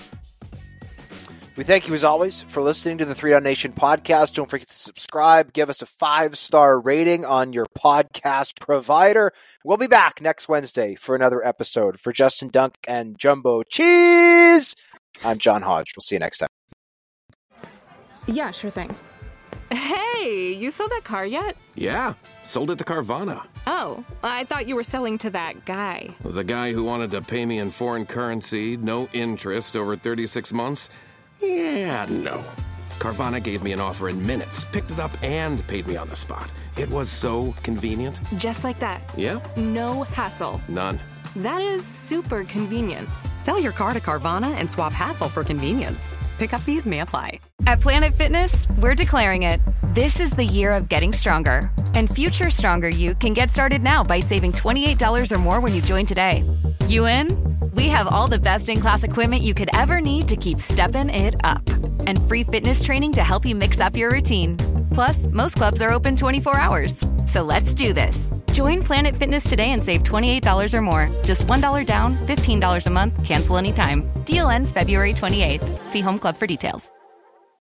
[SPEAKER 5] We thank you, as always, for listening to the Three Down Nation podcast. Don't forget to subscribe. Give us a five-star rating on your podcast provider. We'll be back next Wednesday for another episode. For Justin Dunk and Jumbo Cheese, I'm John Hodge. We'll see you next time.
[SPEAKER 10] Yeah, sure thing. Hey, you sold that car yet?
[SPEAKER 11] Yeah, sold it to Carvana.
[SPEAKER 10] Oh, I thought you were selling to that guy.
[SPEAKER 11] The guy who wanted to pay me in foreign currency, no interest, over thirty-six months? Yeah, no. Carvana gave me an offer in minutes, picked it up, and paid me on the spot. It was so convenient.
[SPEAKER 10] Just like that.
[SPEAKER 11] Yeah?
[SPEAKER 10] No hassle.
[SPEAKER 11] None.
[SPEAKER 10] That is super convenient.
[SPEAKER 12] Sell your car to Carvana and swap hassle for convenience. Pickup fees may apply.
[SPEAKER 13] At Planet Fitness, we're declaring it. This is the year of getting stronger. And future stronger you can get started now by saving twenty-eight dollars or more when you join today. You in? We have all the best-in-class equipment you could ever need to keep stepping it up. And free fitness training to help you mix up your routine. Plus, most clubs are open twenty-four hours. So let's do this. Join Planet Fitness today and save twenty-eight dollars or more. Just one dollar down, fifteen dollars a month, cancel anytime. Deal ends February twenty-eighth. See Home Club for details.